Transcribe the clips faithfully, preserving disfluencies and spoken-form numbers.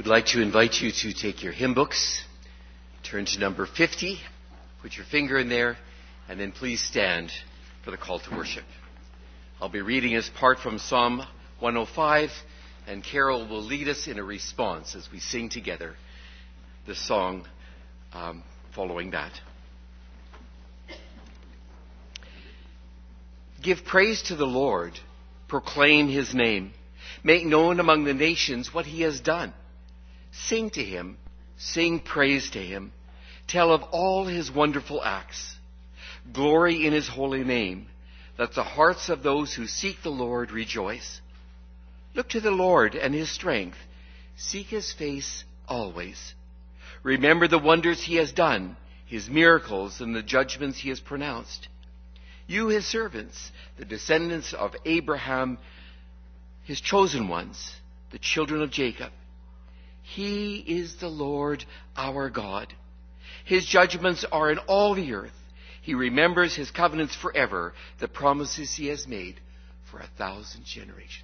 We'd like to invite you to take your hymn books, turn to number fifty, put your finger in there, and then please stand for the call to worship. I'll be reading as part from Psalm one oh five, and Carol will lead us in a response as we sing together the song um, following that. Give praise to the Lord, proclaim his name, make known among the nations what he has done. Sing to him, sing praise to him, tell of all his wonderful acts. Glory in his holy name, let the hearts of those who seek the Lord rejoice. Look to the Lord and his strength, seek his face always. Remember the wonders he has done, his miracles and the judgments he has pronounced. You, his servants, the descendants of Abraham, his chosen ones, the children of Jacob. He is the Lord our God. His judgments are in all the earth. He remembers his covenants forever, the promises he has made for a thousand generations.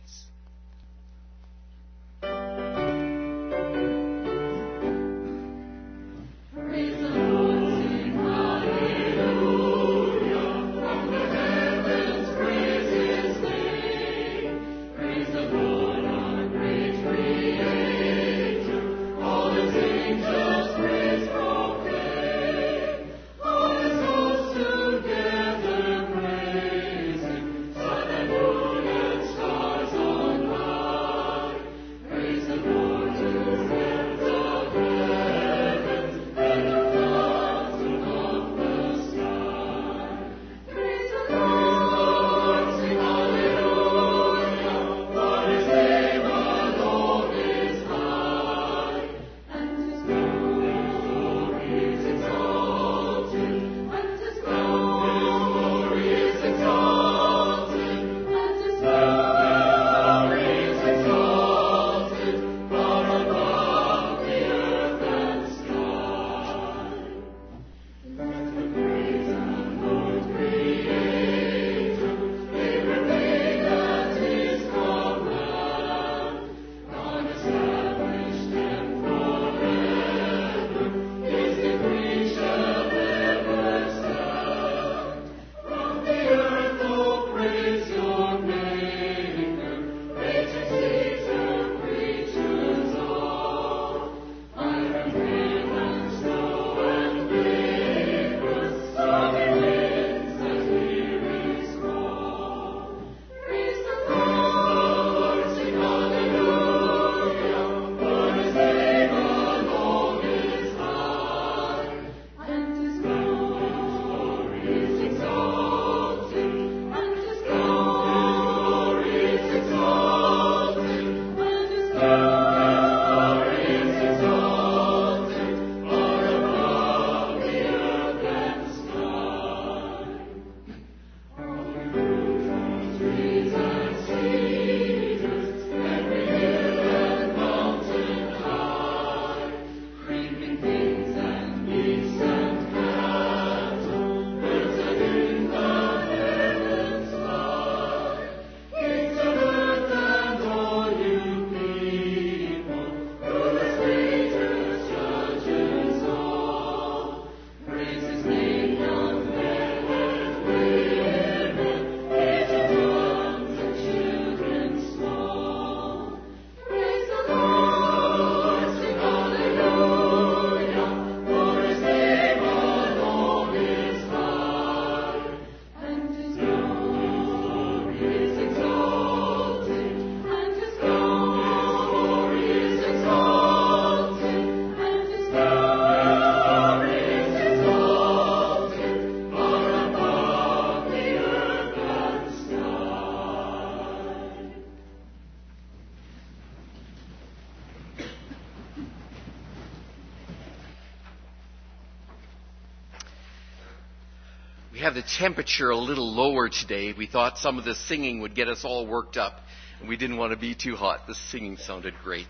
We have the temperature a little lower today. We thought some of the singing would get us all worked up, and we didn't want to be too hot. The singing sounded great.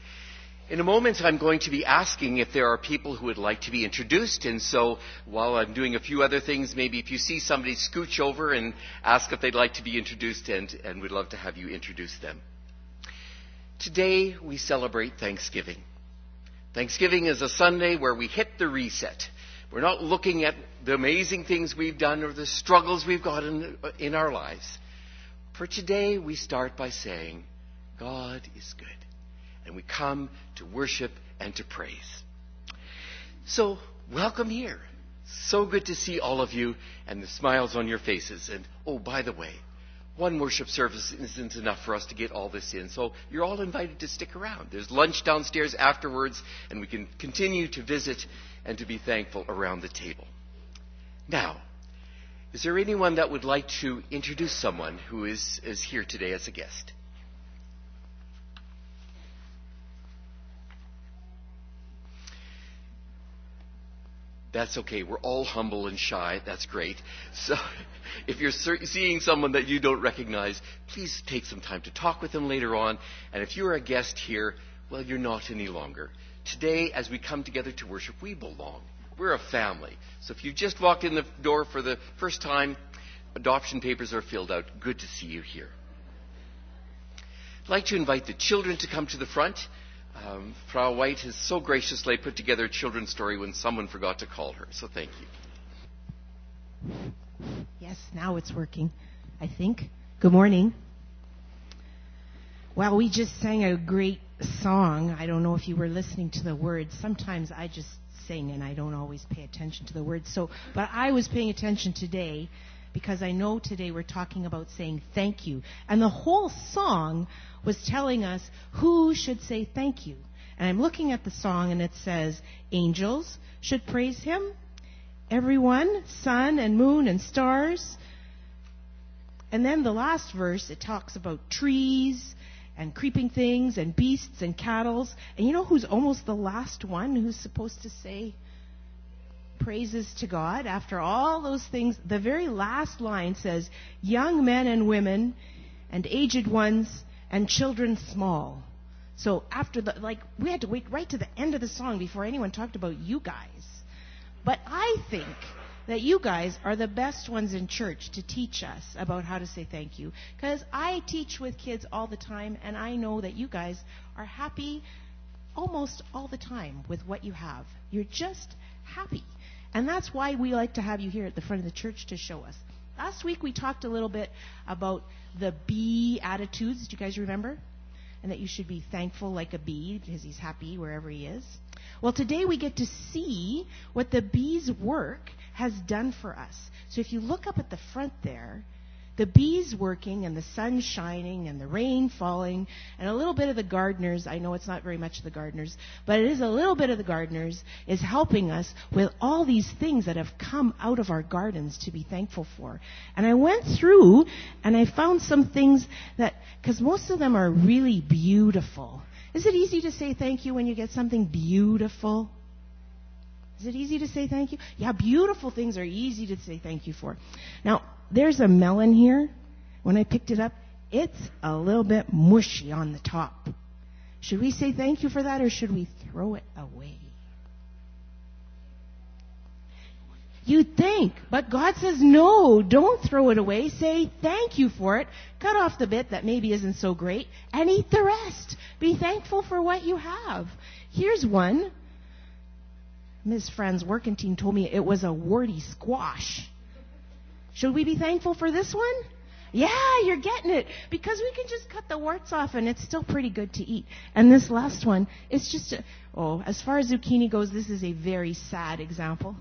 In a moment, I'm going to be asking if there are people who would like to be introduced, and so while I'm doing a few other things, maybe if you see somebody, scooch over and ask if they'd like to be introduced, and, and we'd love to have you introduce them. Today, we celebrate Thanksgiving. Thanksgiving is a Sunday where we hit the reset. We're not looking at the amazing things we've done or the struggles we've got in, in our lives. For today, we start by saying, God is good. And we come to worship and to praise. So, welcome here. So good to see all of you and the smiles on your faces. And, oh, by the way, one worship service isn't enough for us to get all this in. So you're all invited to stick around. There's lunch downstairs afterwards, and we can continue to visit and to be thankful around the table. Now, is there anyone that would like to introduce someone who is, is here today as a guest? That's okay. We're all humble and shy. That's great. So if you're seeing someone that you don't recognize, please take some time to talk with them later on. And if you're a guest here, well, you're not any longer. Today, as we come together to worship, we belong. We're a family. So if you just walked in the door for the first time, adoption papers are filled out. Good to see you here. I'd like to invite the children to come to the front. Um, Frau White has so graciously put together a children's story when someone forgot to call her. So thank you. Yes, now it's working, I think. Good morning. Well, we just sang a great song. I don't know if you were listening to the words. Sometimes I just sing and I don't always pay attention to the words. So, but I was paying attention today because I know today we're talking about saying thank you. And the whole song was telling us who should say thank you. And I'm looking at the song and it says, angels should praise him. Everyone, sun and moon and stars. And then the last verse, it talks about trees and creeping things and beasts and cattle. And you know who's almost the last one who's supposed to say praises to God after all those things? The very last line says, young men and women and aged ones and children small. So after the, like, we had to wait right to the end of the song before anyone talked about you guys. But I think that you guys are the best ones in church to teach us about how to say thank you. Because I teach with kids all the time, and I know that you guys are happy almost all the time with what you have. You're just happy. And that's why we like to have you here at the front of the church to show us. Last week we talked a little bit about the bee attitudes. Do you guys remember? And that you should be thankful like a bee because he's happy wherever he is. Well, today we get to see what the bee's work has done for us. So if you look up at the front there, the bees working and the sun shining and the rain falling and a little bit of the gardeners, I know it's not very much of the gardeners, but it is a little bit of the gardeners, is helping us with all these things that have come out of our gardens to be thankful for. And I went through and I found some things that, because most of them are really beautiful. Is it easy to say thank you when you get something beautiful? Is it easy to say thank you? Yeah, beautiful things are easy to say thank you for. Now, there's a melon here. When I picked it up, it's a little bit mushy on the top. Should we say thank you for that, or should we throw it away? You'd think, but God says no, don't throw it away. Say thank you for it. Cut off the bit that maybe isn't so great and eat the rest. Be thankful for what you have. Here's one. Miz Fran's working team told me it was a warty squash. Should we be thankful for this one? Yeah, you're getting it. Because we can just cut the warts off and it's still pretty good to eat. And this last one, it's just, a, oh, as far as zucchini goes, this is a very sad example.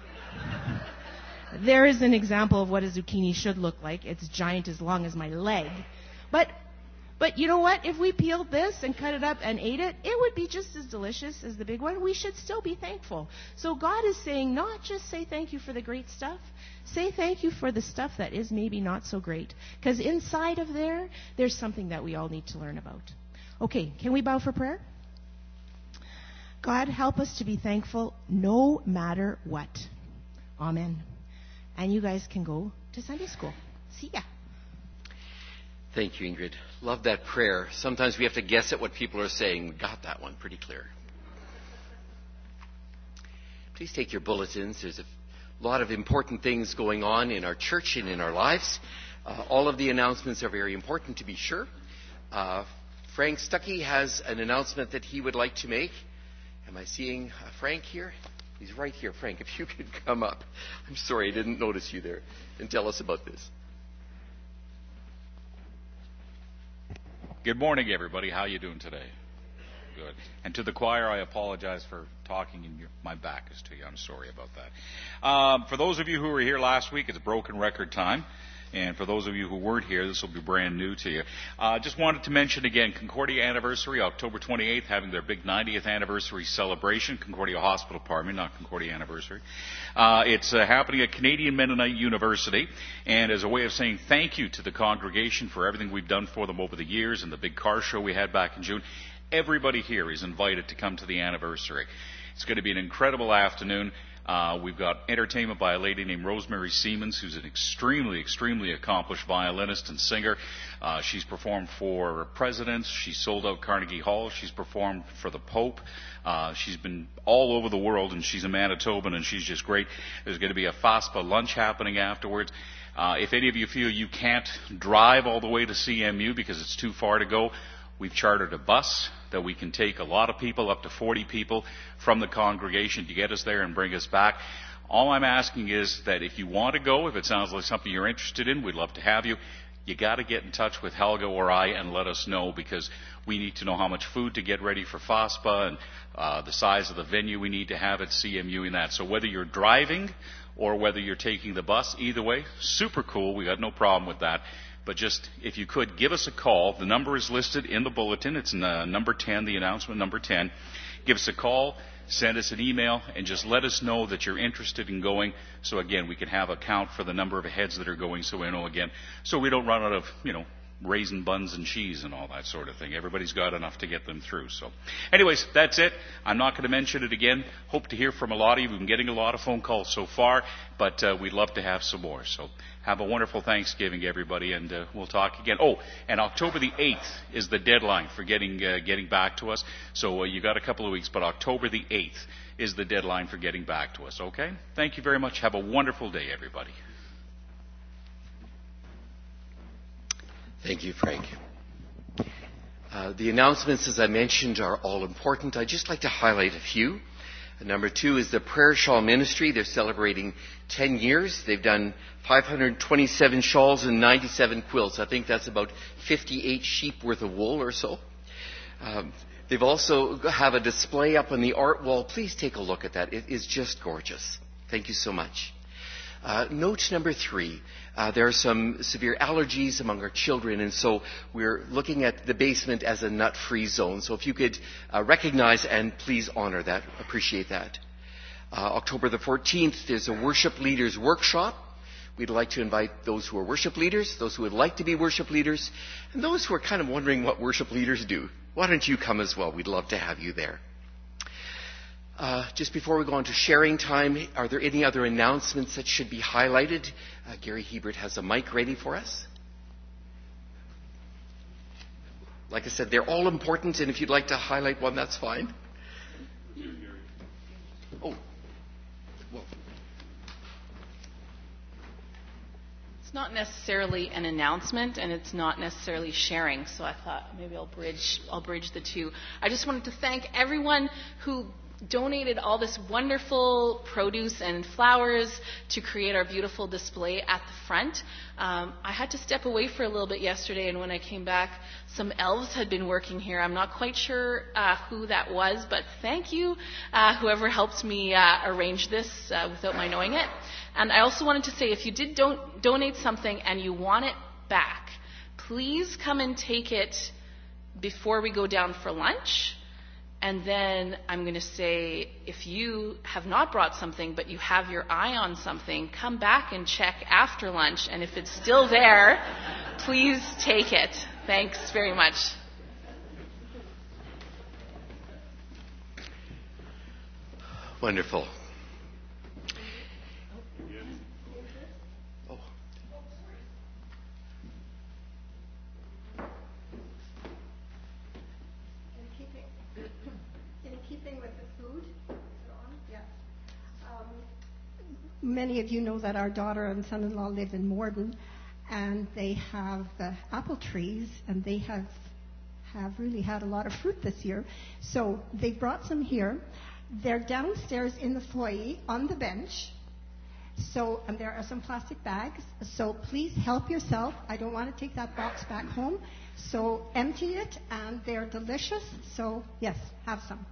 There is an example of what a zucchini should look like. It's giant as long as my leg. But But you know what? If we peeled this and cut it up and ate it, it would be just as delicious as the big one. We should still be thankful. So God is saying, not just say thank you for the great stuff. Say thank you for the stuff that is maybe not so great. Because inside of there, there's something that we all need to learn about. Okay, can we bow for prayer? God, help us to be thankful no matter what. Amen. And you guys can go to Sunday school. See ya. Thank you, Ingrid. Love that prayer. Sometimes we have to guess at what people are saying. We got that one pretty clear. Please take your bulletins. There's a lot of important things going on in our church and in our lives. Uh, all of the announcements are very important, to be sure. Uh, Frank Stuckey has an announcement that he would like to make. Am I seeing uh, Frank here? He's right here. Frank, if you could come up. I'm sorry, I didn't notice you there. And tell us about this. Good morning, everybody. How are you doing today? Good. And to the choir, I apologize for talking and your, my back is to you. I'm sorry about that. Um, for those of you who were here last week, it's broken record time. And for those of you who weren't here, this will be brand new to you. I uh, just wanted to mention again, Concordia Anniversary, October twenty-eighth, having their big ninetieth anniversary celebration, Concordia Hospital, pardon me, not Concordia Anniversary. Uh, it's uh, happening at Canadian Mennonite University, and as a way of saying thank you to the congregation for everything we've done for them over the years and the big car show we had back in June, everybody here is invited to come to the anniversary. It's going to be an incredible afternoon. Uh, we've got entertainment by a lady named Rosemary Siemens, who's an extremely, extremely accomplished violinist and singer. Uh, she's performed for presidents. She's sold out Carnegie Hall. She's performed for the Pope. Uh, she's been all over the world, and she's a Manitoban, and she's just great. There's going to be a FASPA lunch happening afterwards. Uh, if any of you feel you can't drive all the way to C M U because it's too far to go, we've chartered a bus that we can take a lot of people, up to forty people, from the congregation to get us there and bring us back. All I'm asking is that if you want to go, if it sounds like something you're interested in, we'd love to have you. You got to get in touch with Helga or I and let us know, because we need to know how much food to get ready for FASPA and uh, the size of the venue we need to have at C M U and that. So whether you're driving or whether you're taking the bus, either way, super cool. We got no problem with that. But just, if you could, give us a call. The number is listed in the bulletin. It's uh, number ten, the announcement number ten. Give us a call, send us an email, and just let us know that you're interested in going. So, again, we can have a count for the number of heads that are going, so we know, again, so we don't run out of, you know, raisin buns and cheese and all that sort of thing. Everybody's got enough to get them through. So, anyways, that's it. I'm not going to mention it again. Hope to hear from a lot of you. We've been getting a lot of phone calls so far, but uh, we'd love to have some more. So, have a wonderful Thanksgiving, everybody, and uh, we'll talk again. Oh, and October the eighth is the deadline for getting uh, getting back to us. So uh, you got a couple of weeks, but October the eighth is the deadline for getting back to us. Okay? Thank you very much. Have a wonderful day, everybody. Thank you, Frank. Uh, the announcements, as I mentioned, are all important. I'd just like to highlight a few. Uh, number two is the Prayer Shawl Ministry. They're celebrating ten years. They've done five hundred twenty-seven shawls and ninety-seven quilts. I think that's about fifty-eight sheep worth of wool or so. Um, they've also have a display up on the art wall. Please take a look at that. It is just gorgeous. Thank you so much. Uh, note number three, uh, there are some severe allergies among our children, and so we're looking at the basement as a nut-free zone. So if you could uh, recognize and please honor that, appreciate that. Uh, October the fourteenth, there's a worship leaders workshop. We'd like to invite those who are worship leaders, those who would like to be worship leaders, and those who are kind of wondering what worship leaders do. Why don't you come as well? We'd love to have you there. Uh, just before we go on to sharing time, are there any other announcements that should be highlighted? Uh, Gary Hebert has a mic ready for us. Like I said, they're all important, and if you'd like to highlight one, that's fine. Oh, well. It's not necessarily an announcement, and it's not necessarily sharing, so I thought maybe I'll bridge, I'll bridge the two. I just wanted to thank everyone who donated all this wonderful produce and flowers to create our beautiful display at the front. Um, I had to step away for a little bit yesterday, and when I came back, some elves had been working here. I'm not quite sure uh, who that was, but thank you, uh, whoever helped me uh, arrange this uh, without my knowing it. And I also wanted to say, if you did don't donate something and you want it back, please come and take it before we go down for lunch. And then I'm going to say, if you have not brought something, but you have your eye on something, come back and check after lunch. And if it's still there, please take it. Thanks very much. Wonderful. Many of you know that our daughter and son-in-law live in Morden, and they have uh, apple trees, and they have have really had a lot of fruit this year. So they brought some here. They're downstairs in the foyer on the bench. So and there are some plastic bags. So please help yourself. I don't want to take that box back home. So empty it, and they're delicious. So yes, have some.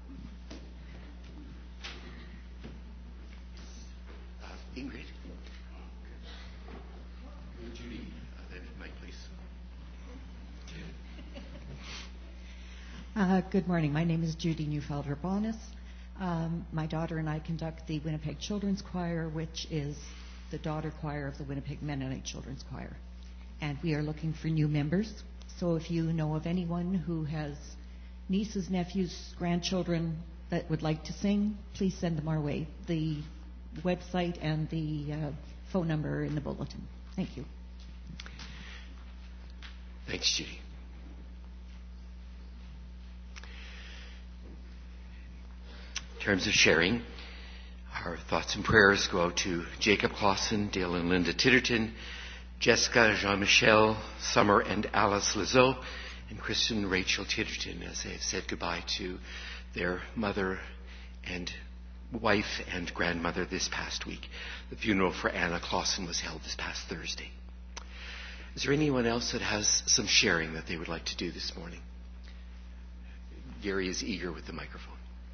Uh, Ingrid. Judy, uh, then Mike, please. Uh, good morning. My name is Judy Neufeld-Urbanis. Um, my daughter and I conduct the Winnipeg Children's Choir, which is the daughter choir of the Winnipeg Mennonite Children's Choir. And we are looking for new members. So if you know of anyone who has nieces, nephews, grandchildren that would like to sing, please send them our way. The website and the uh, phone number are in the bulletin. Thank you. Thanks, Judy. In terms of sharing, our thoughts and prayers go out to Jacob Clausen, Dale and Linda Titterton, Jessica, Jean-Michel, Summer and Alice Lazeau, and Kristen and Rachel Titterton as they have said goodbye to their mother and wife and grandmother this past week. The funeral for Anna Clausen was held this past Thursday. Is there anyone else that has some sharing that they would like to do this morning? Gary is eager with the microphone.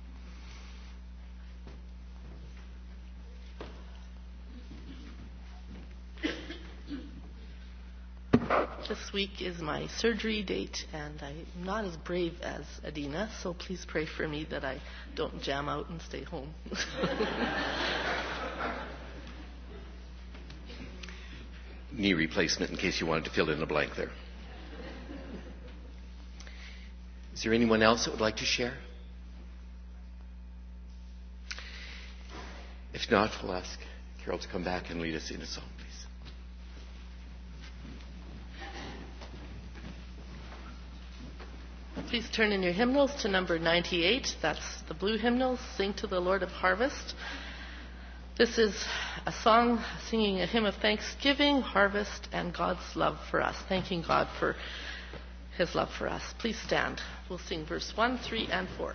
This week is my surgery date, and I'm not as brave as Adina, so please pray for me that I don't jam out and stay home. Knee replacement, in case you wanted to fill in a blank there. Is there anyone else that would like to share? If not, we'll ask Carol to come back and lead us in a song, please. Please turn in your hymnals to number ninety-eight. That's the blue hymnal, Sing to the Lord of Harvest. This is a song singing a hymn of thanksgiving, harvest, and God's love for us, thanking God for his love for us. Please stand. We'll sing verse one, three, and four.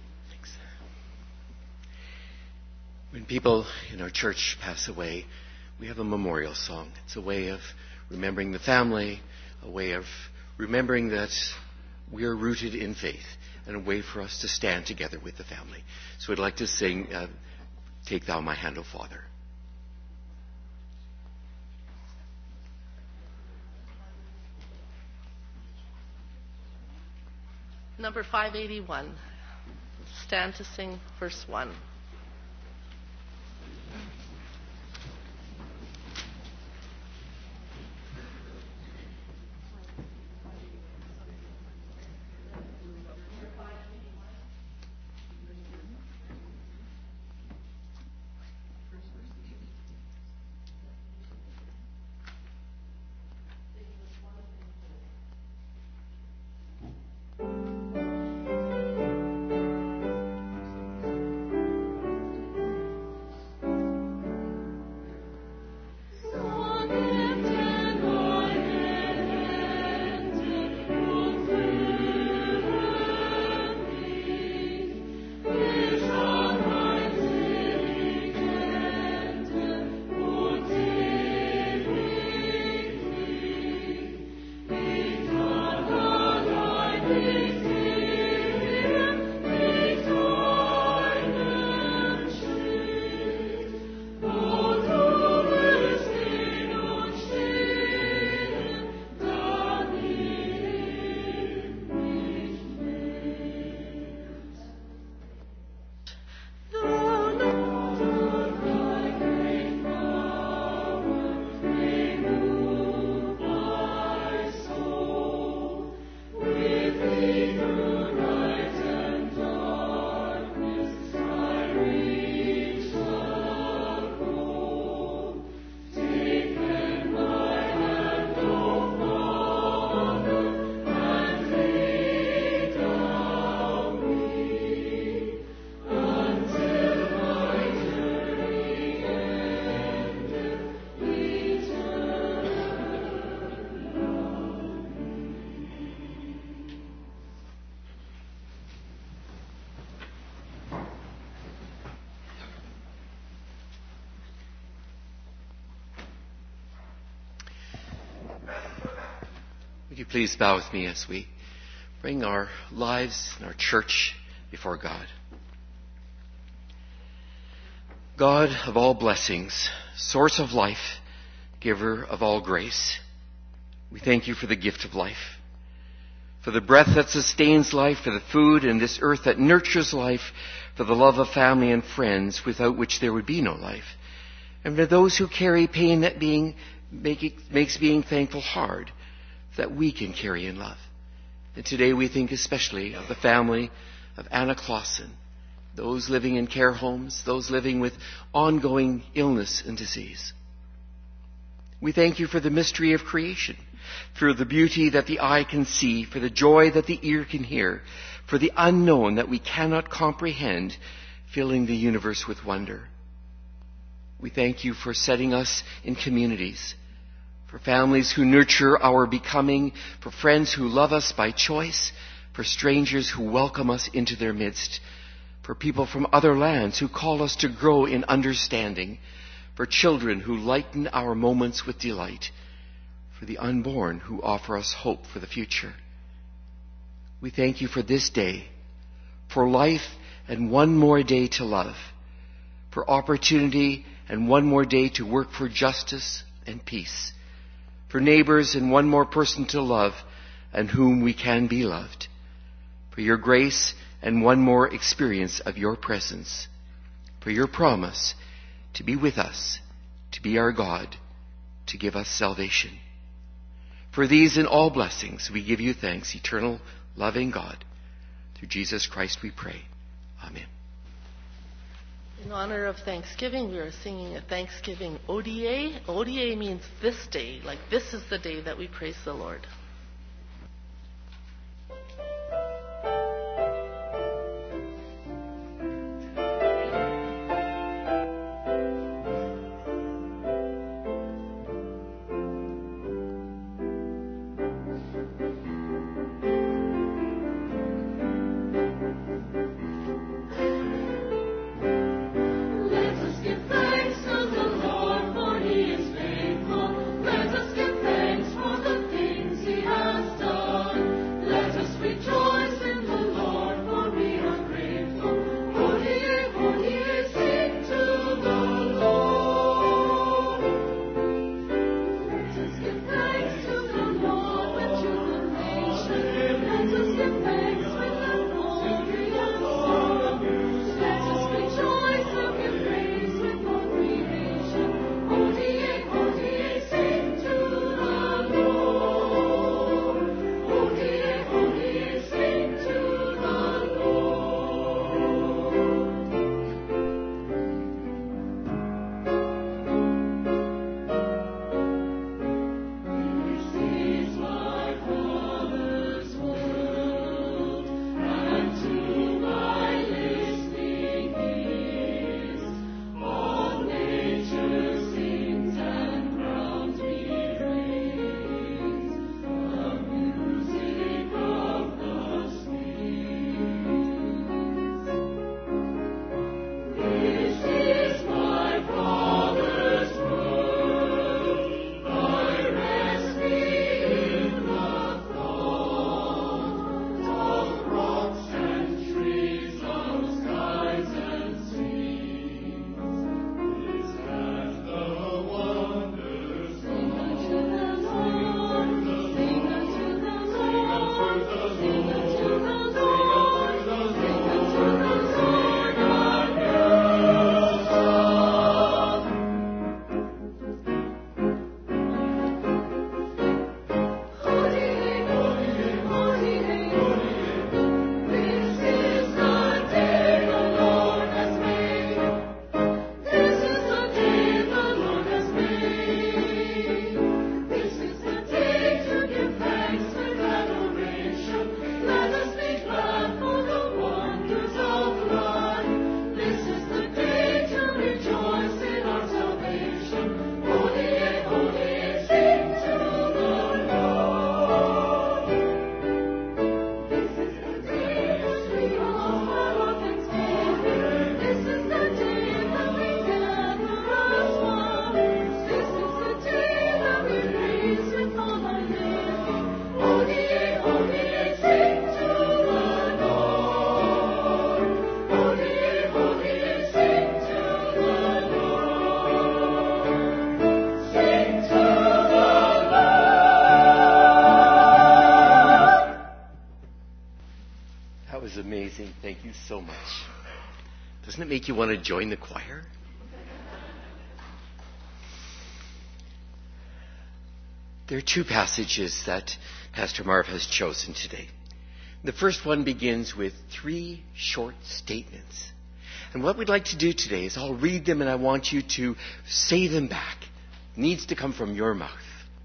When people in our church pass away, we have a memorial song. It's a way of remembering the family, a way of remembering that we are rooted in faith, and a way for us to stand together with the family. So I'd like to sing, uh, Take Thou My Hand, O Father. Number five eighty-one. Stand to sing verse one. Would you please bow with me as we bring our lives and our church before God? God of all blessings, source of life, giver of all grace, we thank you for the gift of life, for the breath that sustains life, for the food in this earth that nurtures life, for the love of family and friends without which there would be no life, and for those who carry pain that being make it, makes being thankful hard, that we can carry in love. And today we think especially of the family of Anna Clausen, those living in care homes, those living with ongoing illness and disease. We thank you for the mystery of creation, for the beauty that the eye can see, for the joy that the ear can hear, for the unknown that we cannot comprehend, filling the universe with wonder. We thank you for setting us in communities, for families who nurture our becoming, for friends who love us by choice, for strangers who welcome us into their midst, for people from other lands who call us to grow in understanding, for children who lighten our moments with delight, for the unborn who offer us hope for the future. We thank you for this day, for life and one more day to love, for opportunity and one more day to work for justice and peace, for neighbors and one more person to love and whom we can be loved, for your grace and one more experience of your presence, for your promise to be with us, to be our God, to give us salvation. For these and all blessings we give you thanks, eternal, loving God. Through Jesus Christ we pray. Amen. In honor of Thanksgiving, we are singing a Thanksgiving O D A. O D A means this day, like this is the day that we praise the Lord. Let us give thanks to the Lord, for He is make you want to join the choir? There are two passages that Pastor Marv has chosen today. The first one begins with three short statements. And what we'd like to do today is I'll read them and I want you to say them back. It needs to come from your mouth.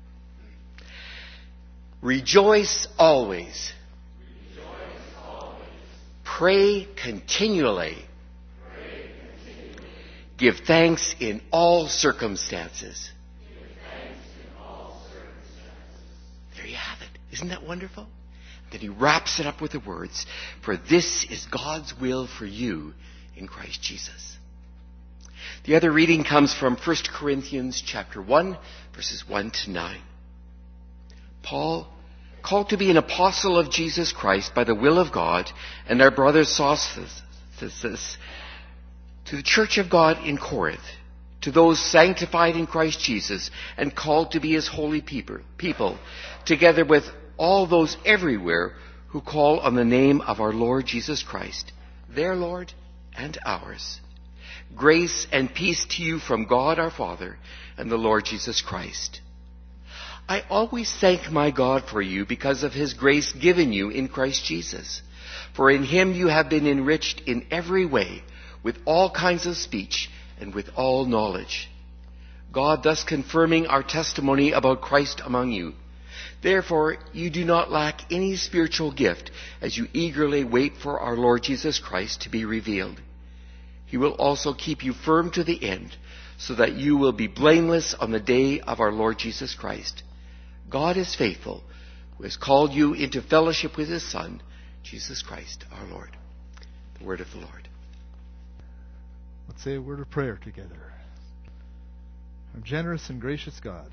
Rejoice always. Rejoice always. Pray continually. Pray continually. Give thanks in all circumstances. Give thanks in all circumstances. There you have it. Isn't that wonderful? Then he wraps it up with the words, for this is God's will for you in Christ Jesus. The other reading comes from First Corinthians chapter one, verses one to nine. Paul, called to be an apostle of Jesus Christ by the will of God, and our brother Sosthenes, to the church of God in Corinth, to those sanctified in Christ Jesus and called to be his holy people, people, together with all those everywhere who call on the name of our Lord Jesus Christ, their Lord and ours. Grace and peace to you from God our Father and the Lord Jesus Christ. I always thank my God for you because of his grace given you in Christ Jesus. For in him you have been enriched in every way with all kinds of speech and with all knowledge. God thus confirming our testimony about Christ among you. Therefore, you do not lack any spiritual gift as you eagerly wait for our Lord Jesus Christ to be revealed. He will also keep you firm to the end, so that you will be blameless on the day of our Lord Jesus Christ. God is faithful, who has called you into fellowship with his Son, Jesus Christ our Lord. The word of the Lord. Let's say a word of prayer together. Our generous and gracious God,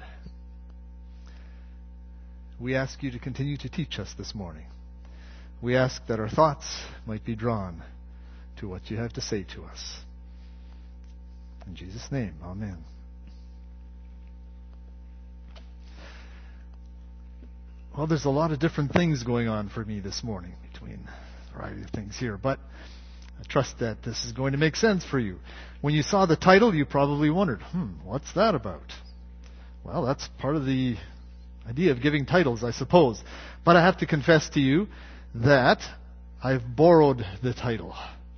we ask you to continue to teach us this morning. We ask that our thoughts might be drawn to what you have to say to us. In Jesus' name, amen. Well, there's a lot of different things going on for me this morning between a variety of things here, but I trust that this is going to make sense for you. When you saw the title, you probably wondered, hmm, what's that about? Well, that's part of the idea of giving titles, I suppose. But I have to confess to you that I've borrowed the title.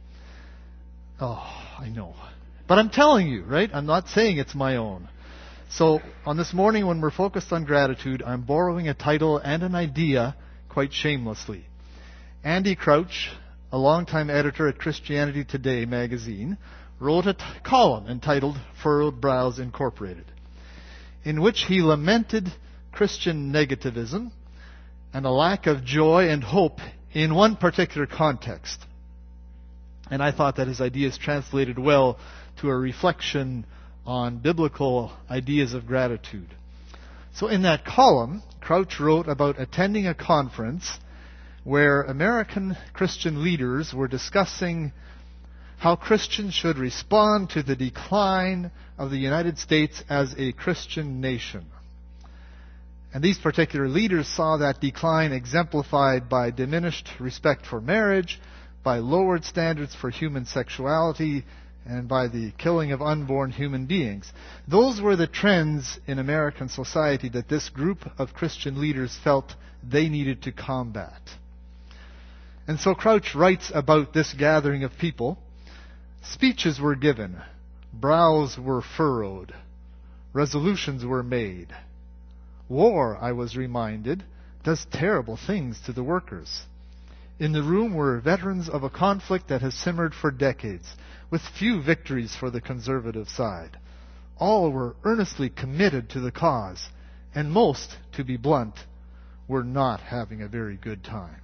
Oh, I know. But I'm telling you, right? I'm not saying it's my own. So on this morning when we're focused on gratitude, I'm borrowing a title and an idea quite shamelessly. Andy Crouch, a longtime editor at Christianity Today magazine, wrote a t- column entitled Furrowed Brows Incorporated, in which he lamented Christian negativism and a lack of joy and hope in one particular context. And I thought that his ideas translated well to a reflection on biblical ideas of gratitude. So in that column, Crouch wrote about attending a conference where American Christian leaders were discussing how Christians should respond to the decline of the United States as a Christian nation. And these particular leaders saw that decline exemplified by diminished respect for marriage, by lowered standards for human sexuality, and by the killing of unborn human beings. Those were the trends in American society that this group of Christian leaders felt they needed to combat. And so Crouch writes about this gathering of people. Speeches were given, brows were furrowed, resolutions were made. War, I was reminded, does terrible things to the workers. In the room were veterans of a conflict that has simmered for decades, with few victories for the conservative side. All were earnestly committed to the cause, and most, to be blunt, were not having a very good time.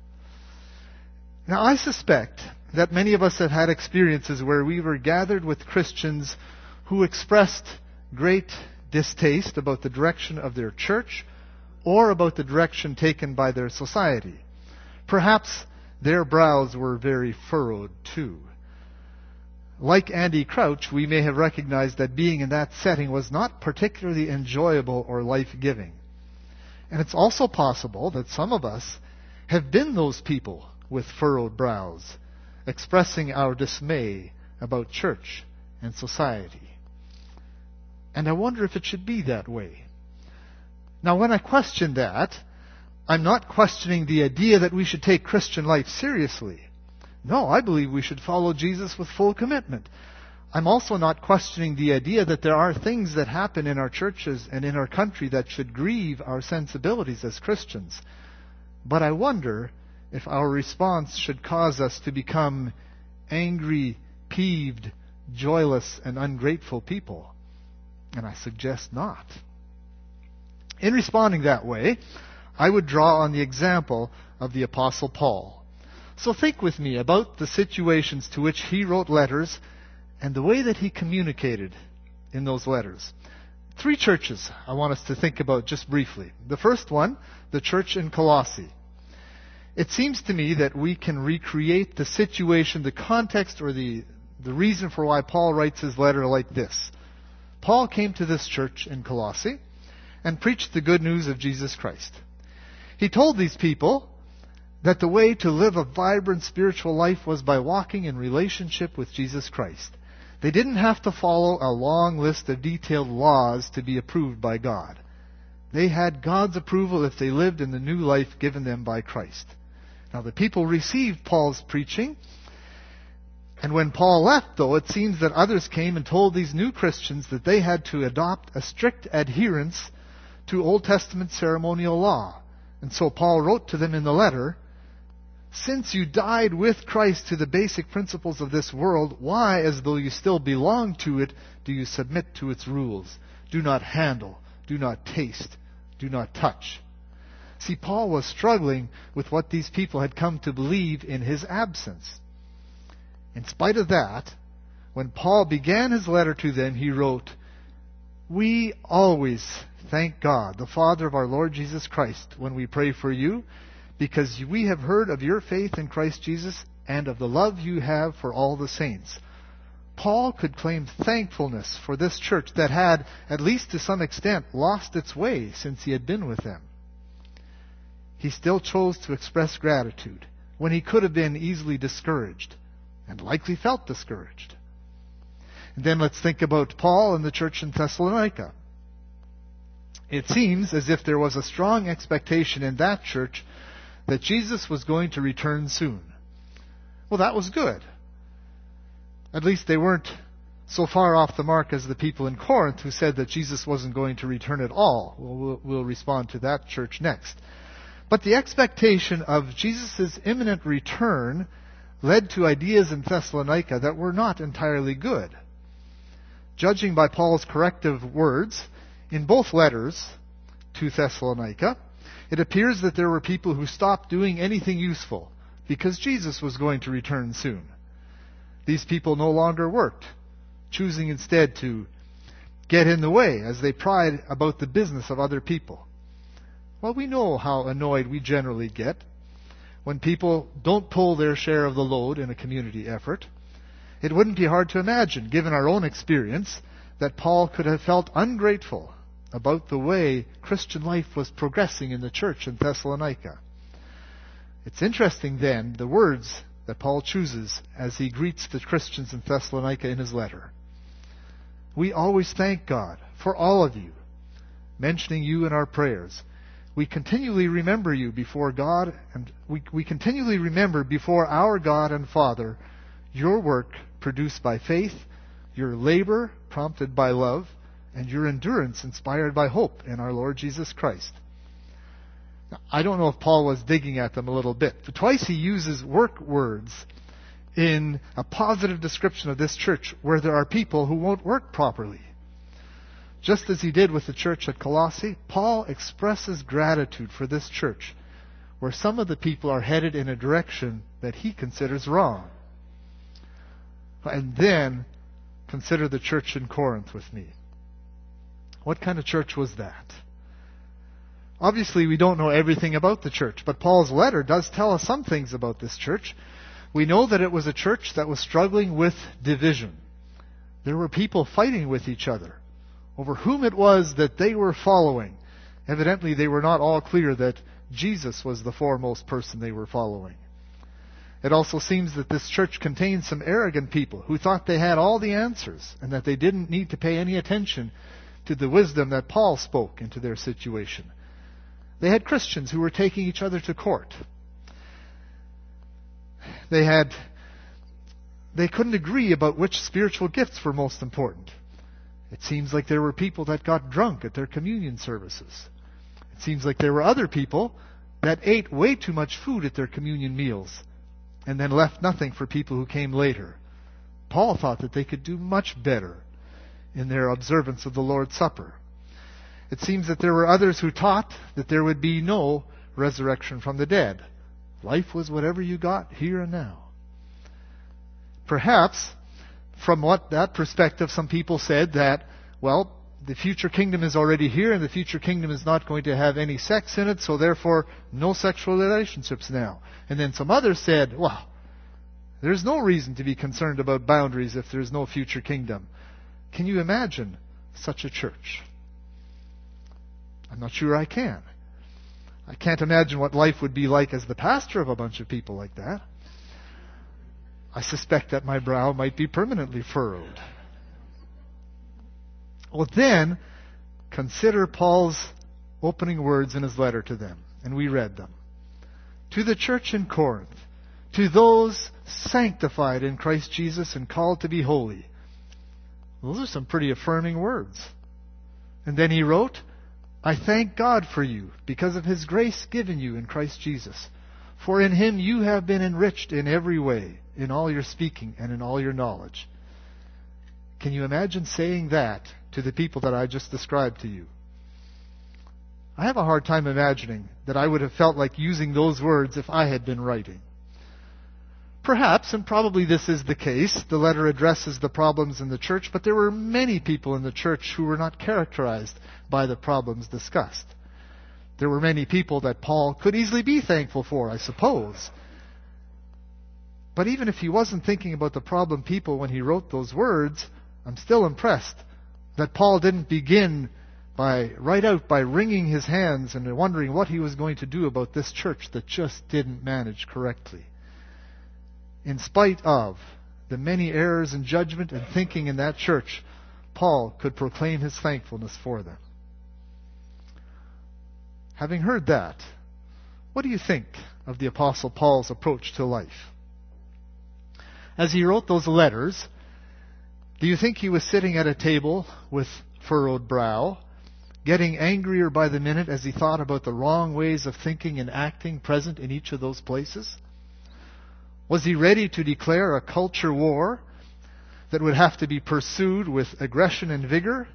Now, I suspect that many of us have had experiences where we were gathered with Christians who expressed great distaste about the direction of their church or about the direction taken by their society. Perhaps their brows were very furrowed too. Like Andy Crouch, we may have recognized that being in that setting was not particularly enjoyable or life-giving. And it's also possible that some of us have been those people with furrowed brows, expressing our dismay about church and society. And I wonder if it should be that way. Now, when I question that, I'm not questioning the idea that we should take Christian life seriously. No, I believe we should follow Jesus with full commitment. I'm also not questioning the idea that there are things that happen in our churches and in our country that should grieve our sensibilities as Christians. But I wonder if our response should cause us to become angry, peeved, joyless, and ungrateful people. And I suggest not. In responding that way, I would draw on the example of the Apostle Paul. So think with me about the situations to which he wrote letters and the way that he communicated in those letters. Three churches I want us to think about just briefly. The first one, the church in Colossae. It seems to me that we can recreate the situation, the context, or the, the reason for why Paul writes his letter like this. Paul came to this church in Colossae and preached the good news of Jesus Christ. He told these people that the way to live a vibrant spiritual life was by walking in relationship with Jesus Christ. They didn't have to follow a long list of detailed laws to be approved by God. They had God's approval if they lived in the new life given them by Christ. Now, the people received Paul's preaching, and when Paul left, though, it seems that others came and told these new Christians that they had to adopt a strict adherence to Old Testament ceremonial law. And so Paul wrote to them in the letter, "Since you died with Christ to the basic principles of this world, why, as though you still belong to it, do you submit to its rules? Do not handle, do not taste, do not touch." See, Paul was struggling with what these people had come to believe in his absence. In spite of that, when Paul began his letter to them, he wrote, "We always thank God, the Father of our Lord Jesus Christ, when we pray for you, because we have heard of your faith in Christ Jesus and of the love you have for all the saints." Paul could claim thankfulness for this church that had, at least to some extent, lost its way since he had been with them. He still chose to express gratitude when he could have been easily discouraged, and likely felt discouraged. And then let's think about Paul and the church in Thessalonica. It seems as if there was a strong expectation in that church that Jesus was going to return soon. Well, that was good. At least they weren't so far off the mark as the people in Corinth who said that Jesus wasn't going to return at all. We'll, we'll respond to that church next. But the expectation of Jesus' imminent return led to ideas in Thessalonica that were not entirely good. Judging by Paul's corrective words in both letters to Thessalonica, it appears that there were people who stopped doing anything useful because Jesus was going to return soon. These people no longer worked, choosing instead to get in the way as they pried about the business of other people. Well, we know how annoyed we generally get when people don't pull their share of the load in a community effort. It wouldn't be hard to imagine, given our own experience, that Paul could have felt ungrateful about the way Christian life was progressing in the church in Thessalonica. It's interesting, then, the words that Paul chooses as he greets the Christians in Thessalonica in his letter. "We always thank God for all of you, mentioning you in our prayers. We continually remember you before God, and we, we continually remember before our God and Father your work produced by faith, your labor prompted by love, and your endurance inspired by hope in our Lord Jesus Christ." Now, I don't know if Paul was digging at them a little bit, but twice he uses work words in a positive description of this church where there are people who won't work properly. Just as he did with the church at Colossae, Paul expresses gratitude for this church, where some of the people are headed in a direction that he considers wrong. And then consider the church in Corinth with me. What kind of church was that? Obviously, we don't know everything about the church, but Paul's letter does tell us some things about this church. We know that it was a church that was struggling with division. There were people fighting with each other over whom it was that they were following. Evidently, they were not all clear that Jesus was the foremost person they were following. It also seems that this church contained some arrogant people who thought they had all the answers and that they didn't need to pay any attention to the wisdom that Paul spoke into their situation. They had Christians who were taking each other to court. They had they couldn't agree about which spiritual gifts were most important. It seems like there were people that got drunk at their communion services. It seems like there were other people that ate way too much food at their communion meals and then left nothing for people who came later. Paul thought that they could do much better in their observance of the Lord's Supper. It seems that there were others who taught that there would be no resurrection from the dead. Life was whatever you got here and now. Perhaps, from what that perspective, some people said that, well, the future kingdom is already here and the future kingdom is not going to have any sex in it, so therefore no sexual relationships now. And then some others said, well, there's no reason to be concerned about boundaries if there's no future kingdom. Can you imagine such a church? I'm not sure I can. I can't imagine what life would be like as the pastor of a bunch of people like that. I suspect that my brow might be permanently furrowed. Well, then, consider Paul's opening words in his letter to them. And we read them. To the church in Corinth, to those sanctified in Christ Jesus and called to be holy. Those are some pretty affirming words. And then he wrote, I thank God for you because of His grace given you in Christ Jesus. For in Him you have been enriched in every way, in all your speaking and in all your knowledge. Can you imagine saying that to the people that I just described to you? I have a hard time imagining that I would have felt like using those words if I had been writing. Perhaps, and probably this is the case, the letter addresses the problems in the church, but there were many people in the church who were not characterized by the problems discussed. There were many people that Paul could easily be thankful for, I suppose. But even if he wasn't thinking about the problem people when he wrote those words, I'm still impressed that Paul didn't begin by right out by wringing his hands and wondering what he was going to do about this church that just didn't manage correctly. In spite of the many errors in judgment and thinking in that church, Paul could proclaim his thankfulness for them. Having heard that, what do you think of the Apostle Paul's approach to life? As he wrote those letters, do you think he was sitting at a table with furrowed brow, getting angrier by the minute as he thought about the wrong ways of thinking and acting present in each of those places? Was he ready to declare a culture war that would have to be pursued with aggression and vigor?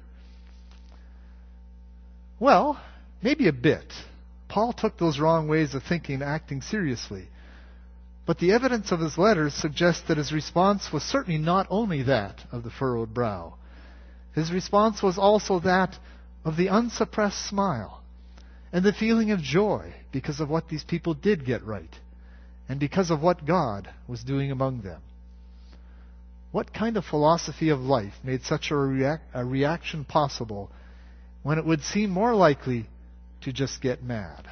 Well, maybe a bit. Paul took those wrong ways of thinking and acting seriously. But the evidence of his letters suggests that his response was certainly not only that of the furrowed brow. His response was also that of the unsuppressed smile and the feeling of joy because of what these people did get right and because of what God was doing among them. What kind of philosophy of life made such a, reac- a reaction possible when it would seem more likely to just get mad?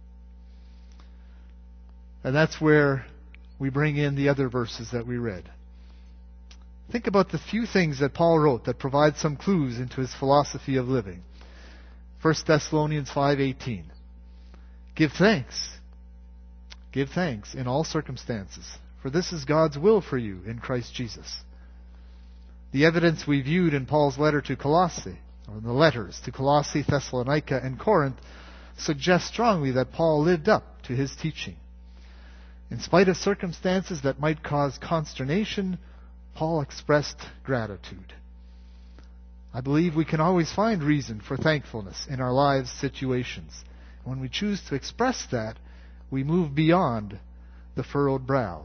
And that's where we bring in the other verses that we read. Think about the few things that Paul wrote that provide some clues into his philosophy of living. First Thessalonians five eighteen. Give thanks. Give thanks in all circumstances, for this is God's will for you in Christ Jesus. The evidence we viewed in Paul's letter to Colossae, or the letters to Colossae, Thessalonica, and Corinth, suggests strongly that Paul lived up to his teaching. In spite of circumstances that might cause consternation, Paul expressed gratitude. I believe we can always find reason for thankfulness in our lives' situations. When we choose to express that, we move beyond the furrowed brow.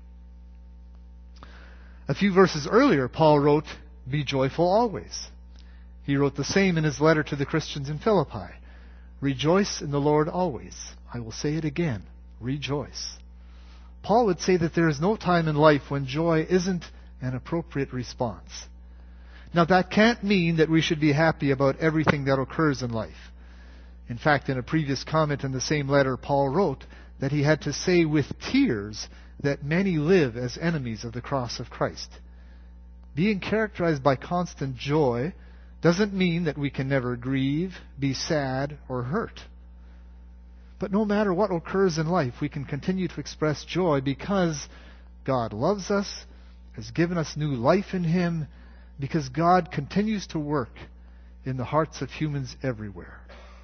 A few verses earlier, Paul wrote, "Be joyful always." He wrote the same in his letter to the Christians in Philippi. "Rejoice in the Lord always." I will say it again. Rejoice. Paul would say that there is no time in life when joy isn't an appropriate response. Now, that can't mean that we should be happy about everything that occurs in life. In fact, in a previous comment in the same letter, Paul wrote that he had to say with tears that many live as enemies of the cross of Christ. Being characterized by constant joy doesn't mean that we can never grieve, be sad, or hurt. But no matter what occurs in life, we can continue to express joy because God loves us, has given us new life in Him, because God continues to work in the hearts of humans everywhere.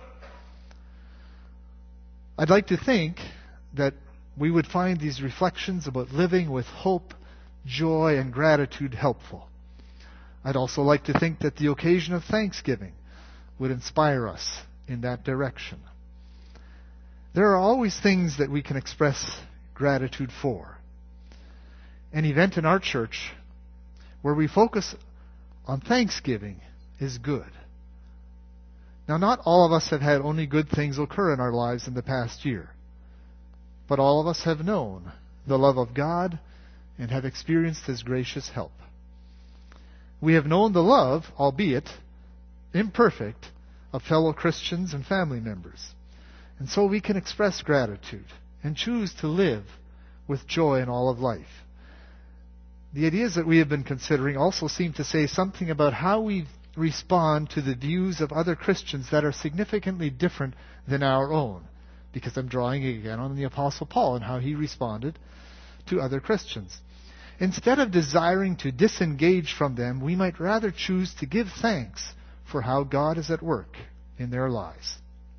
I'd like to think that we would find these reflections about living with hope, joy, and gratitude helpful. I'd also like to think that the occasion of Thanksgiving would inspire us in that direction. There are always things that we can express gratitude for. An event in our church where we focus on Thanksgiving is good. Now, not all of us have had only good things occur in our lives in the past year, but all of us have known the love of God and have experienced His gracious help. We have known the love, albeit imperfect, of fellow Christians and family members. And so we can express gratitude and choose to live with joy in all of life. The ideas that we have been considering also seem to say something about how we respond to the views of other Christians that are significantly different than our own. Because I'm drawing again on the Apostle Paul and how he responded to other Christians. Instead of desiring to disengage from them, we might rather choose to give thanks for how God is at work in their lives.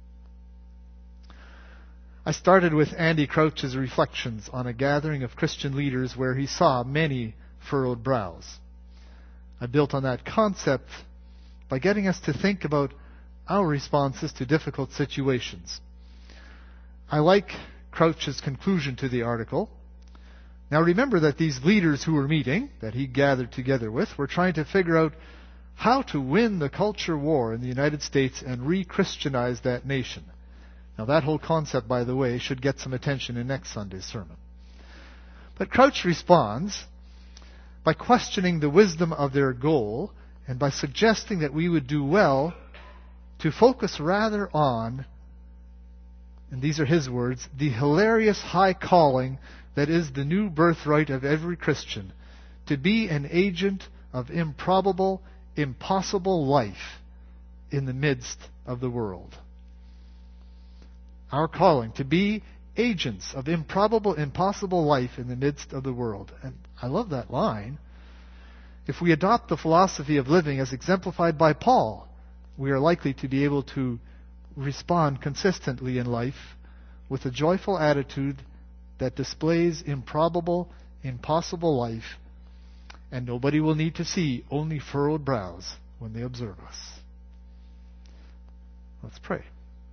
I started with Andy Crouch's reflections on a gathering of Christian leaders where he saw many furrowed brows. I built on that concept by getting us to think about our responses to difficult situations. I like Crouch's conclusion to the article. Now remember that these leaders who were meeting, that he gathered together with, were trying to figure out how to win the culture war in the United States and re-Christianize that nation. Now that whole concept, by the way, should get some attention in next Sunday's sermon. But Crouch responds by questioning the wisdom of their goal and by suggesting that we would do well to focus rather on, and these are his words, the hilarious high calling that is the new birthright of every Christian, to be an agent of improbable, impossible life in the midst of the world. Our calling, to be agents of improbable, impossible life in the midst of the world. And I love that line. If we adopt the philosophy of living as exemplified by Paul, we are likely to be able to respond consistently in life with a joyful attitude that displays improbable, impossible life, and nobody will need to see only furrowed brows when they observe us. Let's pray.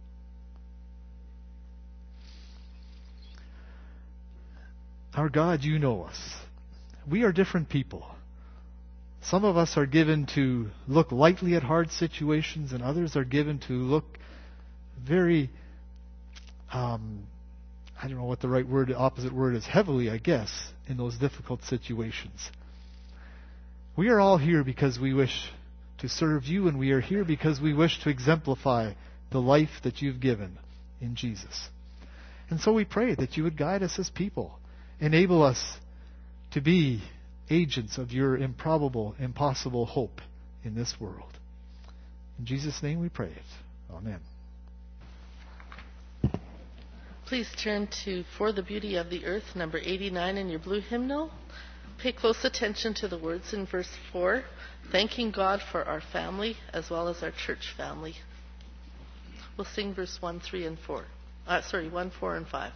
Our God, you know us. We are different people. Some of us are given to look lightly at hard situations, and others are given to look very, um, I don't know what the right word, opposite word is, heavily, I guess, in those difficult situations. We are all here because we wish to serve you, and we are here because we wish to exemplify the life that you've given in Jesus. And so we pray that you would guide us as people. Enable us to be agents of your improbable, impossible hope in this world. In Jesus' name we pray it. Amen. Please turn to For the Beauty of the Earth, number eighty-nine in your blue hymnal. Pay close attention to the words in verse four, thanking God for our family as well as our church family. We'll sing verse one, three, and four. Uh, sorry, one, four, and five.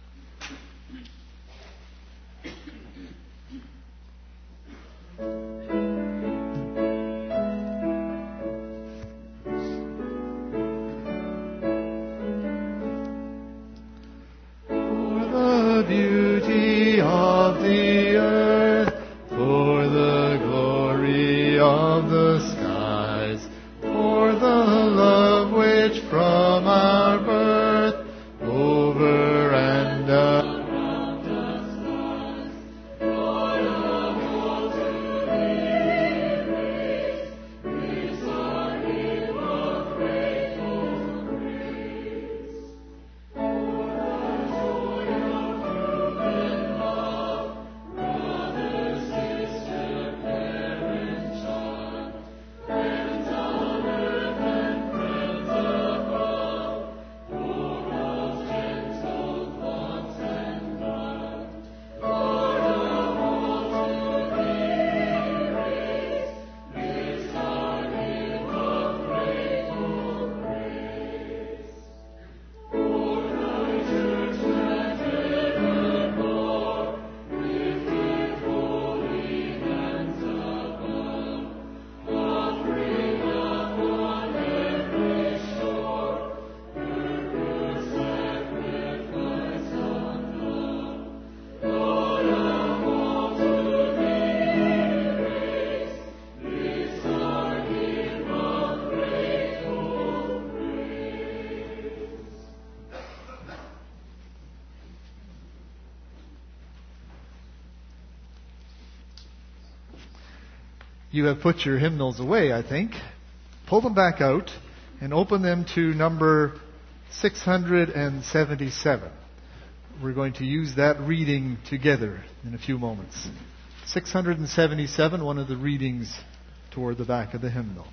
Beauty of the earth, for the glory of the skies, for the love which from our birth over and around us was, for the whole to thee raise, raise our hymn of grateful praise. For the joy of you have put your hymnals away, I think. Pull them back out and open them to number six hundred seventy-seven. We're going to use that reading together in a few moments. six hundred seventy-seven, one of the readings toward the back of the hymnal.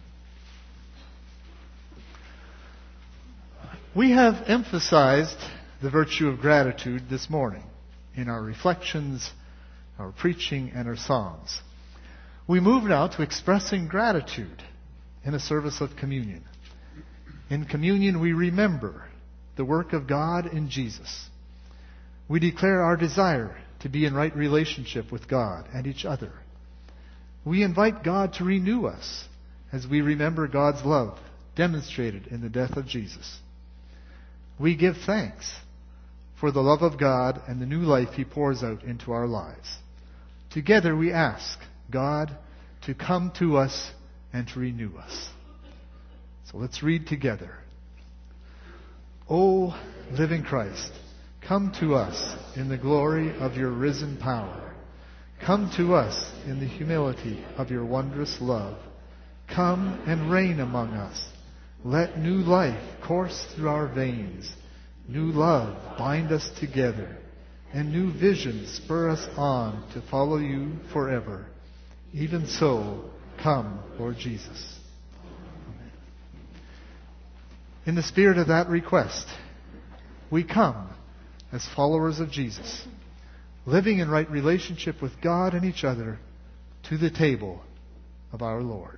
We have emphasized the virtue of gratitude this morning in our reflections, our preaching, and our songs. We move now to expressing gratitude in a service of communion. In communion, we remember the work of God in Jesus. We declare our desire to be in right relationship with God and each other. We invite God to renew us as we remember God's love demonstrated in the death of Jesus. We give thanks for the love of God and the new life He pours out into our lives. Together we ask God to come to us and to renew us. So let's read together. O living Christ, come to us in the glory of your risen power. Come to us in the humility of your wondrous love. Come and reign among us. Let new life course through our veins. New love bind us together. And new vision spur us on to follow you forever. Even so, come, Lord Jesus. Amen. In the spirit of that request, we come as followers of Jesus, living in right relationship with God and each other, to the table of our Lord.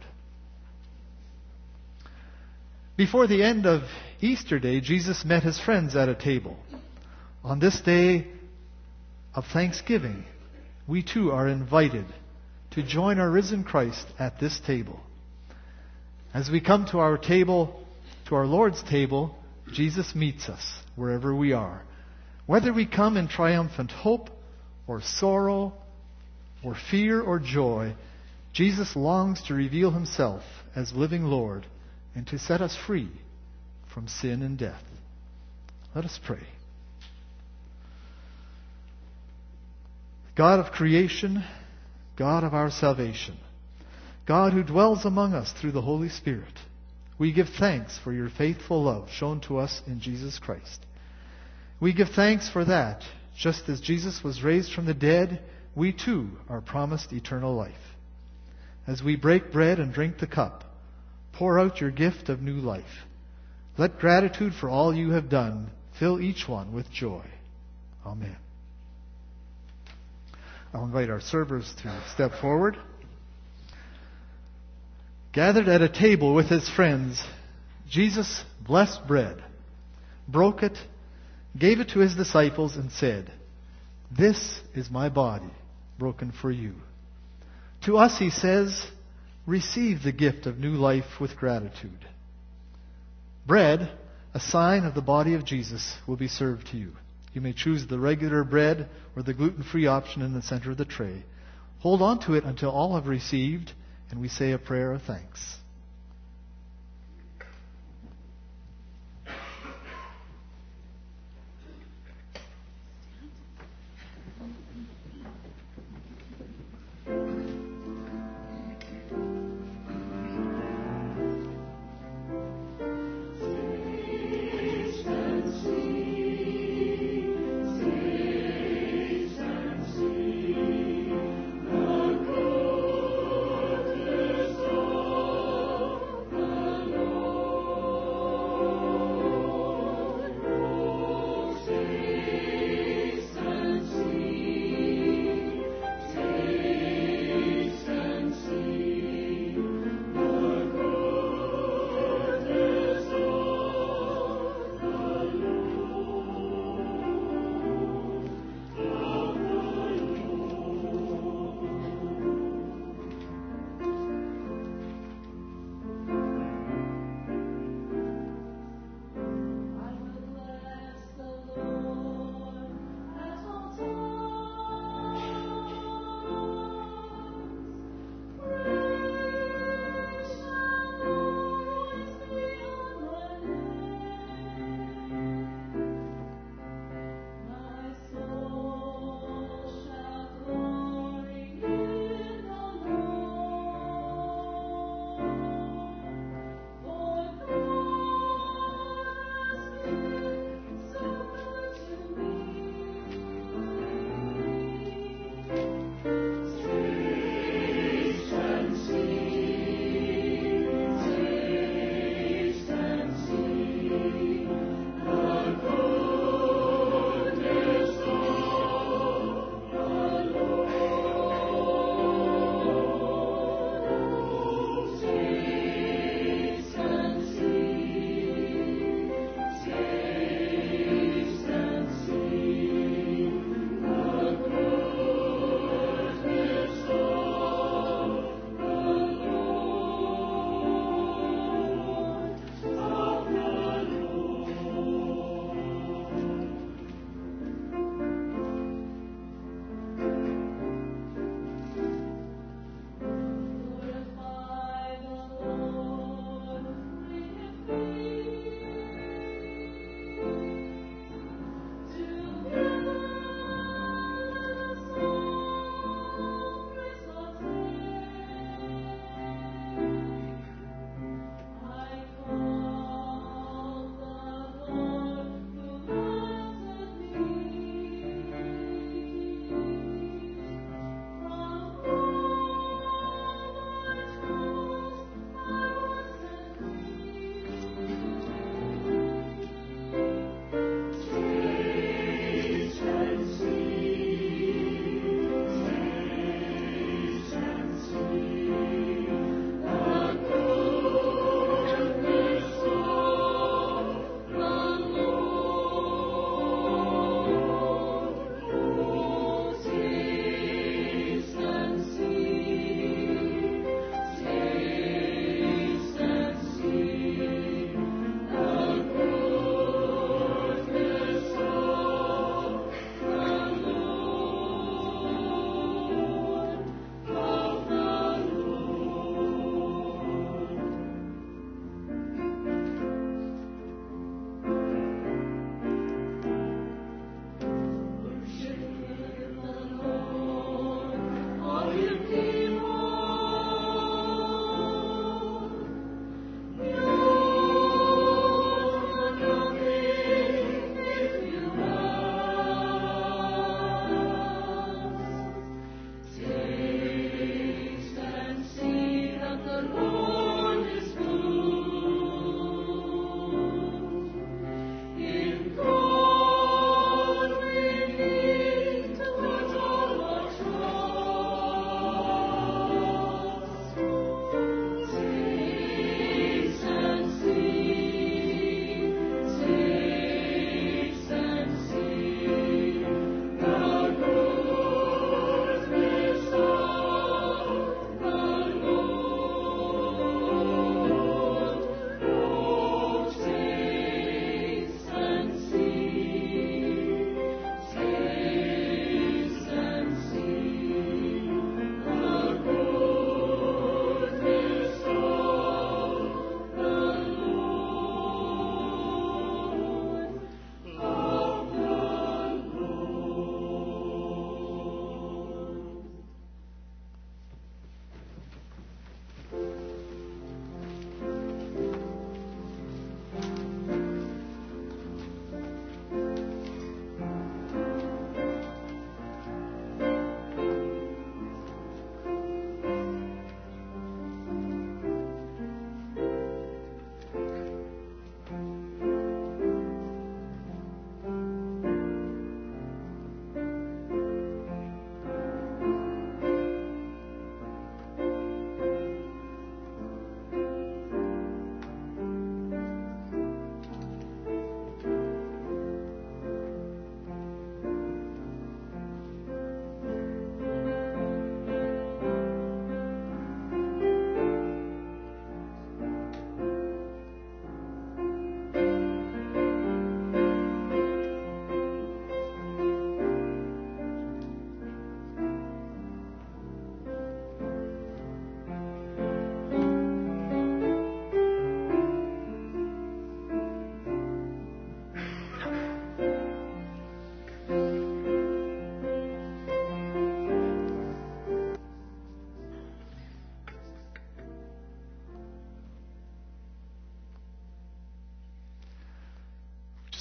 Before the end of Easter Day, Jesus met his friends at a table. On this day of thanksgiving, we too are invited to join our risen Christ at this table. As we come to our table, to our Lord's table, Jesus meets us wherever we are. Whether we come in triumphant hope or sorrow or fear or joy, Jesus longs to reveal himself as living Lord and to set us free from sin and death. Let us pray. God of creation, God of our salvation, God who dwells among us through the Holy Spirit, we give thanks for your faithful love shown to us in Jesus Christ. We give thanks for that, just as Jesus was raised from the dead, we too are promised eternal life. As we break bread and drink the cup, pour out your gift of new life. Let gratitude for all you have done fill each one with joy. Amen. I'll invite our servers to step forward. Gathered at a table with his friends, Jesus blessed bread, broke it, gave it to his disciples, and said, "This is my body, broken for you." To us, he says, receive the gift of new life with gratitude. Bread, a sign of the body of Jesus, will be served to you. You may choose the regular bread or the gluten-free option in the center of the tray. Hold on to it until all have received, and we say a prayer of thanks. Oh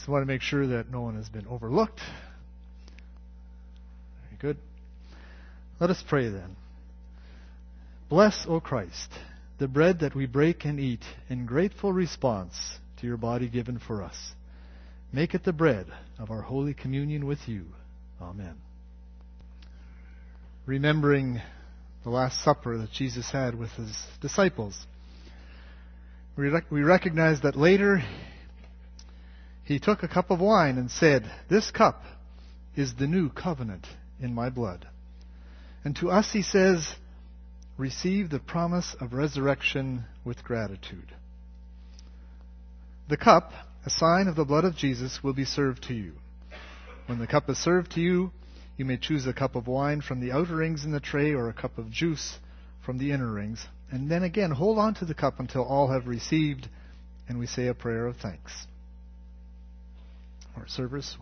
just want to make sure that no one has been overlooked. Very good. Let us pray then. Bless, O Christ, the bread that we break and eat in grateful response to your body given for us. Make it the bread of our Holy Communion with you. Amen. Remembering the Last Supper that Jesus had with his disciples, we, rec- we recognize that later he took a cup of wine and said, "This cup is the new covenant in my blood." And to us he says, "Receive the promise of resurrection with gratitude." The cup, a sign of the blood of Jesus, will be served to you. When the cup is served to you, you may choose a cup of wine from the outer rings in the tray or a cup of juice from the inner rings. And then again, hold on to the cup until all have received, and we say a prayer of thanks. Our servers.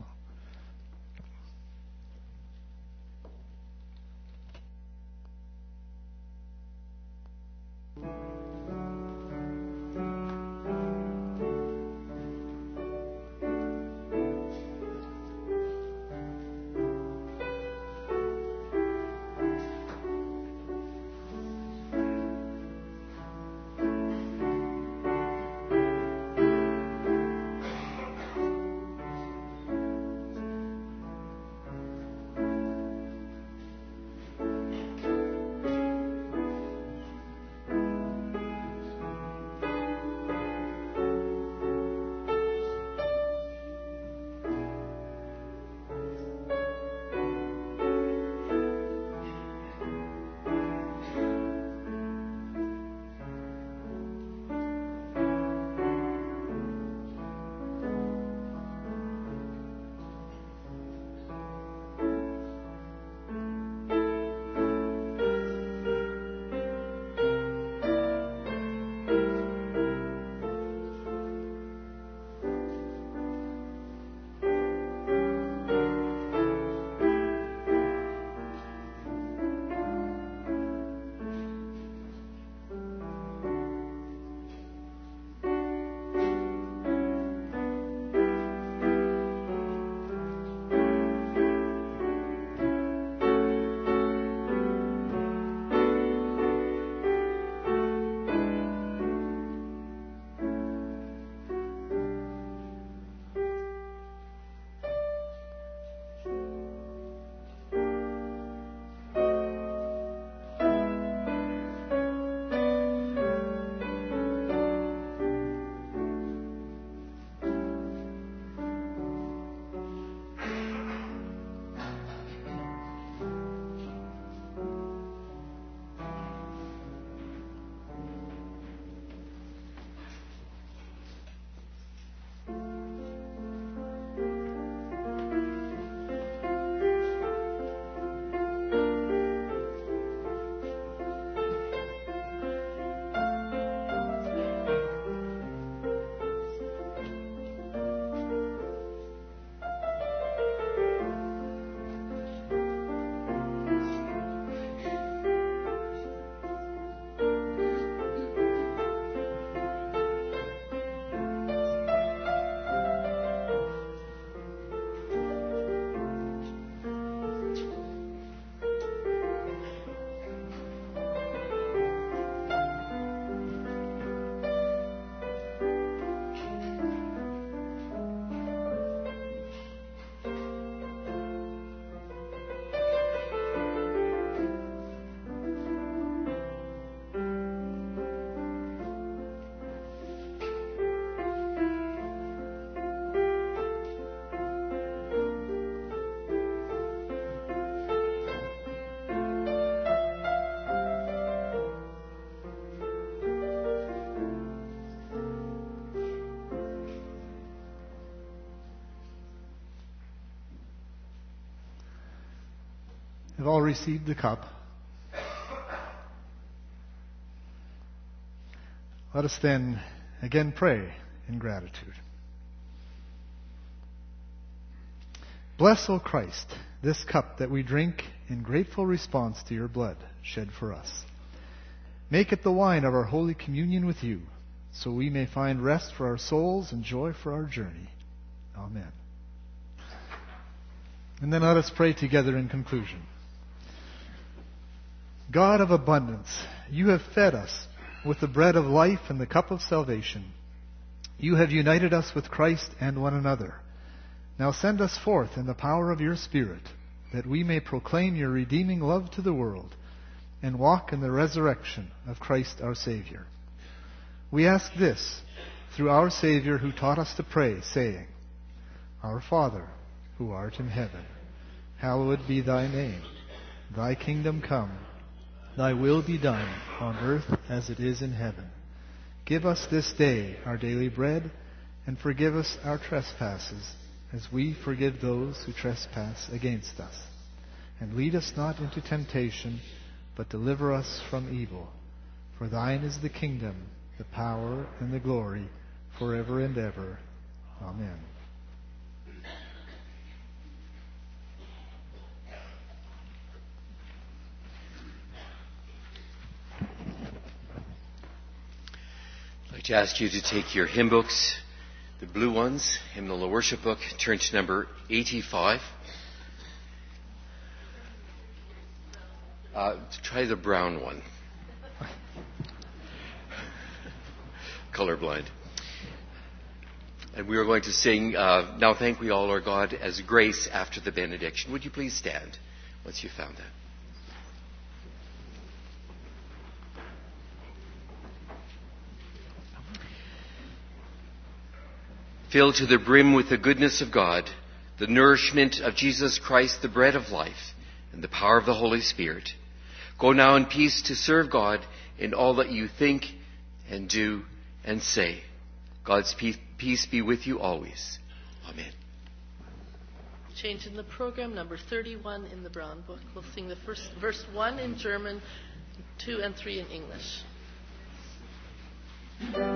Have all received the cup? Let us then again pray in gratitude. Bless, O Christ, this cup that we drink in grateful response to your blood shed for us. Make it the wine of our Holy Communion with you, so we may find rest for our souls and joy for our journey. Amen. And then let us pray together in conclusion. God of abundance, you have fed us with the bread of life and the cup of salvation. You have united us with Christ and one another. Now send us forth in the power of your Spirit, that we may proclaim your redeeming love to the world and walk in the resurrection of Christ our Savior. We ask this through our Savior, who taught us to pray, saying, Our Father, who art in heaven, hallowed be thy name. Thy kingdom come. Thy will be done on earth as it is in heaven. Give us this day our daily bread, and forgive us our trespasses, as we forgive those who trespass against us. And lead us not into temptation, but deliver us from evil. For thine is the kingdom, the power, and the glory, forever and ever. Amen. I'd like to ask you to take your hymn books, the blue ones, hymnal and worship book, turn to number eighty-five. Uh, try the brown one. Colorblind. And we are going to sing, uh, Now Thank We All Our God, as grace after the benediction. Would you please stand once you've found that? Filled to the brim with the goodness of God, the nourishment of Jesus Christ, the bread of life, and the power of the Holy Spirit, go now in peace to serve God in all that you think and do and say. God's peace be with you always. Amen. Change in the program, number thirty-one in the Brown Book. We'll sing the first verse one in German, two and three in English.